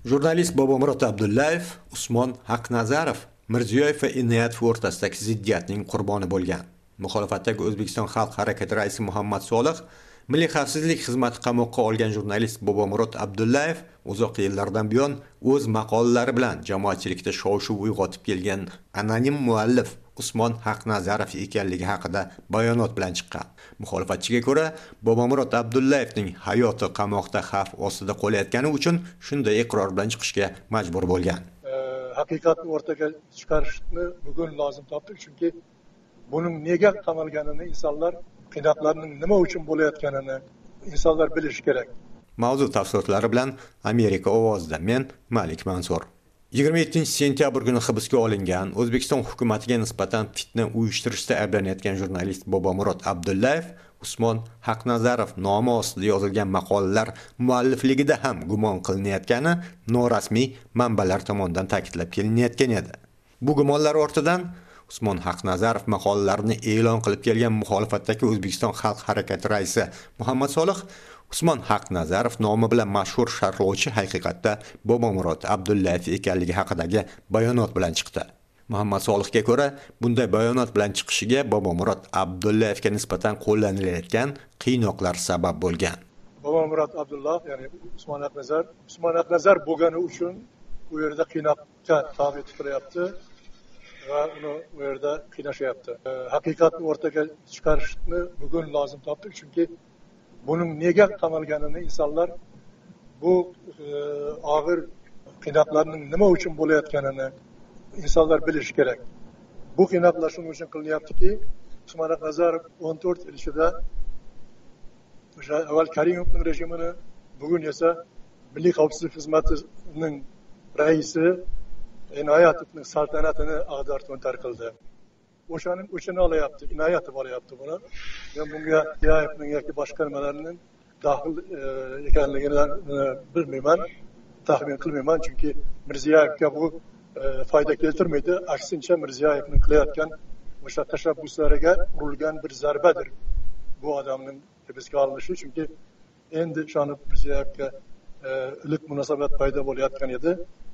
Jurnalist Bobomurod Abdullayev, Usmon Haqnazarov Mirziyoyev va Inoyatov o'rtasidagi ziddiyatning qurboni bo'lgan. Muxolifatdagi O'zbekiston Xalq harakati raisi Muhammad Solih Milliy xavfsizlik xizmati qamoqqa olgan jurnalist Bobomurod Abdullayev uzoq yillardan buyon o'z maqolalari bilan jamoatchilikda shov-shuv uyg'otib kelgan anonim muallif Usmon Haqnazarov ekanligi haqida bayonot bilan chiqqan. Muxolifatchiga ko'ra, Bobomurod Abdullayevning hayoti qamoqda xavf ostida qolayotgani uchun shunday iqror bilan chiqishga majbur bo'lgan. Haqiqatni o'rtaga chiqarishni bugun lozim topdik, chunki buning nega qamalganini insonlar, qiynoqlarning nima uchun bo'layotganini insonlar bilishi kerak. Mavzu tafsilotlari bilan Amerika ovozida men Malik Mansur. 27 sentyabr kuni hibsga olingan, O'zbekiston hukumatiga nisbatan fitna uyushtirishda ayblanayotgan jurnalist Bobomurod Abdullayev Usmon Haqnazarov nomi ostida yozilgan maqolalar muallifligida ham gumon qilinayotgani norasmiy manbalar tomonidan ta'kidlab kelinayotgan edi. Bu gumonlar ortidan Usmon Haqnazarov maqolalarini e'lon qilib kelgan muxolifatdagi O'zbekiston Xalq harakati raisi Muhammad Solih Usmon Haqnazarov nomi bilan mashhur sharhlovchi haqiqatda Bobomurod Abdullayev ekanligi haqidagi bayonot bilan chiqdi. Muhammad Solihga ko'ra, bunday bayonot bilan chiqishiga Bobomurod Abdullayevga nisbatan qo'llanilayotgan qiynoqlar sabab bo'lgan. Bobomurod Abdullayev, ya'ni Usmon Haqnazar bo'lgani uchun u yerda qiynoqqa tabi tutilyapti va uni u yerda qiynashyapti. Haqiqatni o'rtaga chiqarishni bugun lozim topdik, chunki buning nega qamalganini insonlar, bu og'ir qiynoqlarning nima uchun bo'layotganini insonlar bilishi kerak. Bu qiynoqlar shuning uchun qilinyaptiki, Usmon Haqnazarov 14 yil ichida o'sha avval Karimovning rejimini, bugun esa Milliy xavfsizlik xizmatining raisi Inoyatovning saltanatini ag'dar-to'ntar qildi. O'shaning o'chini olyapti, Inoyatov olyapti buni. Men bunga Inoyatovning yoki boshqa nimalarning daxil ekanligini bilmayman, taxmin qilmayman, chunki Mirziyoyevga bu foyda keltirmaydi. Aksincha Mirziyoyevning qilayotgan o'sha tashabbuslariga urilgan bir zarbadir bu odamning hibsga olinishi, chunki endi ishonib Mirziyoyevga iliq munosabat paydo bo'layotgan edi.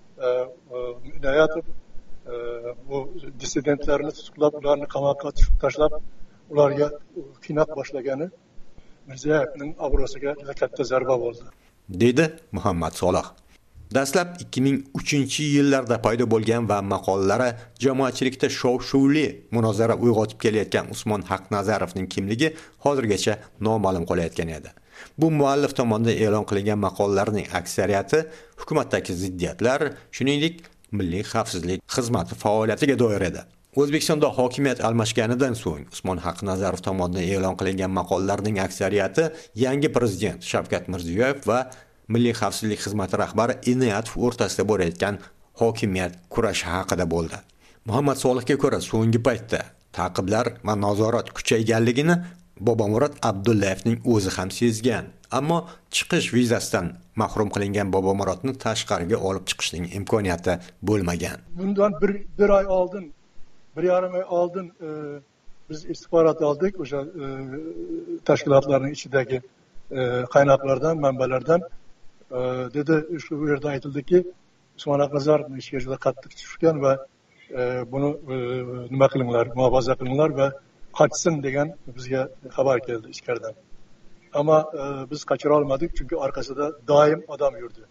Inoyatov bu dissidentlarni tutuqlab, ularni qamoqqa tashlab, ularga qiynoq boshlagani Mirziyoyevning obro'siga katta zarba bo'ldi, dedi Muhammad Solih. Dastlab 2003-yillarda paydo bo'lgan va maqolalari jamoatchilikda shov-shuvli munozara uyg'otib kelayotgan Usmon Haqnazarovning kimligi hozirgacha noma'lum qolayotgan edi. Bu muallif tomonidan e'lon qilingan maqolalarning aksariyati hukumatdagi ziddiyatlar, shuningdek Milliy xavfsizlik xizmati faoliyatiga doir edi. O'zbekistonda hokimiyat almashganidan so'ng Usmon Haqnazarov tomonidan e'lon qilingan maqolalarning aksariyati yangi prezident Shavkat Mirziyoyev va Milliy xavfsizlik xizmati rahbari Inoyatov o'rtasida bo'layotgan hokimiyat kurashi haqida bo'ldi. Muhammad Solihga ko'ra, so'nggi paytda ta'qiblar va nazorat kuchayganligini Bobomurod Abdullayevning o'zi ham sezgan, ammo chiqish vizasidan mahrum qilingan Bobomurodni tashqariga olib chiqishning imkoniyati bo'lmagan. Bundan bir oy oldin, 1,5 oy oldin biz istixborot oldik o'sha tashkilotlarning ichidagi qaynoqlardan, manbalardan. Dedi, shu yerda aytildiki, Usmon Haqnazarovning ichiga juda qattiq tushgan va buni nima qilinglar, muhofaza qilinglar va qochsin degan bizga xabar keldi ichkaridan. Ammo biz qochira olmadik, chunki orqasida doim odam yurdi.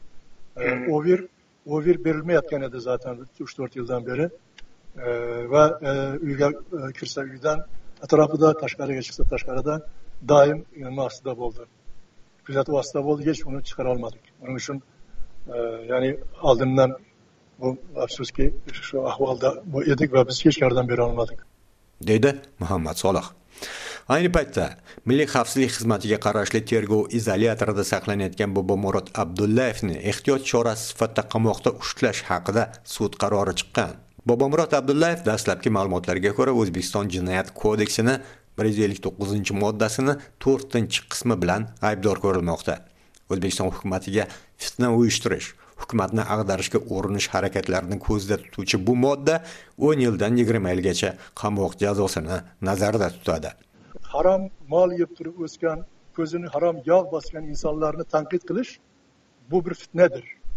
Ovir berilmayotgan edi zaten 3-4 yildan beri va uyga kirsa uydan, atrofida, tashqariga chiqsa tashqarida doim nima ostida bo'ldi. Kuzatuv ostida bo'ldi, hech uni chiqara olmadik. Uning uchun ya'ni oldindan bu afsuski shu ahvolda bu edik va biz hech yordam bera olmadik, dedi Muhammad Solih. Ayni paytda Milliy xavfsizlik xizmatiga qarashli tergov izolyatorida saqlanayotgan Bobomurod Abdullayevni ehtiyot chorasi sifatida qamoqda ushlash haqida sud qarori chiqqan. Bobomurod Abdullayev dastlabki ma'lumotlarga ko'ra O'zbekiston Jinoyat kodeksining 159-moddasini 4-qismi bilan aybdor ko'rilmoqda. O'zbekiston hukumatiga fitna uyushtirish, hukumatni ag'darishga urinish harakatlarini ko'zda tutuvchi bu modda 10 yildan 20 yilgacha qamoq jazosini nazarda tutadi. Harom mol yeb turib o'sgan, ko'zini harom yog' bosgan insonlarni tanqid qilish bu bir fitnadir.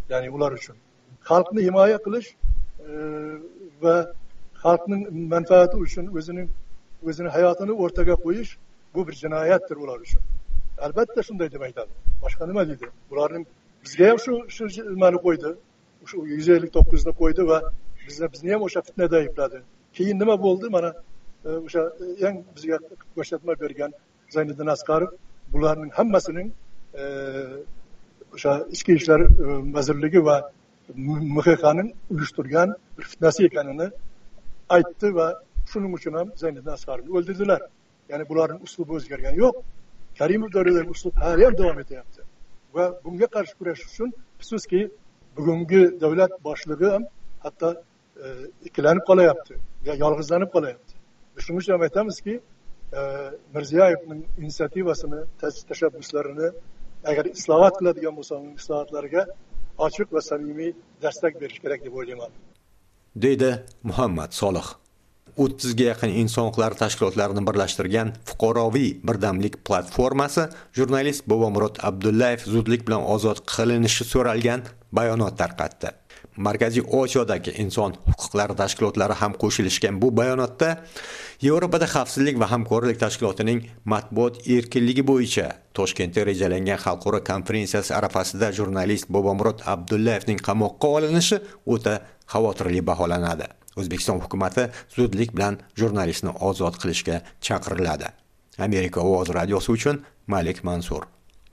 ya'ni ular uchun xalqni himoya qilish va xalqning manfaati uchun o'zini hayotini o'rtaga qo'yish bu bir jinoyatdir ular uchun. Albatta shunday deb aytadi. Boshqa nima deydi? Bularning bizga ham shu nimani qo'ydi. Shu 159 ni qo'ydi va bizni ham o'sha fitnada aybladi. Keyin nima bo'ldi? Mana o'sha eng bizga ko'rsatma bergan Zayniddin Asqarov bularning hammasining o'sha ichki ishlar vazirligi va MXQning uyushtirgan bir fitnasi ekanini aytdi va shuning uchun ham Zayniddin Asqarovni o'ldirdilar. Ya'ni bularning uslubi o'zgargan yo'q. Karimov davridagi uslub hali ham davom etyapti. Va bunga qarshi kurashish uchun afsuski bugungi davlat boshlig'i ham hatto ikkilanib qolyapti, yolg'izlanib qolyapti. Shuning uchun ham aytamizki, Mirziyoyevning inisiativasini, tashabbuslarini agar islohot qiladigan bo'lsa, islohotlariga ochiq va samimiy destek berish kerak deb o'ylayman. Deydi Muhammad Solih. 30 ga yaqin inson huquqlari tashkilotlarini birlashtirgan fuqaroviy birdamlik platformasi jurnalist Bobomurod Abdullayev zudlik bilan ozod qilinishi so'ralgan bayonot tarqatdi. Markaziy Osiyodagi inson huquqlari tashkilotlari ham qo'shilishgan bu bayonotda Yevropada xavfsizlik va hamkorlik tashkilotining matbuot erkinligi bo'yicha Toshkentda rejalangan xalqaro konferensiyasi arafasida jurnalist Bobomurod Abdullayevning qamoqqa olinishi o'ta xavotirli baholanadi. O'zbekiston hukumatı zudlik bilan jurnalistni ozod qilishga chaqiriladi. Amerika Ovoz radiosi uchun Malik Mansur.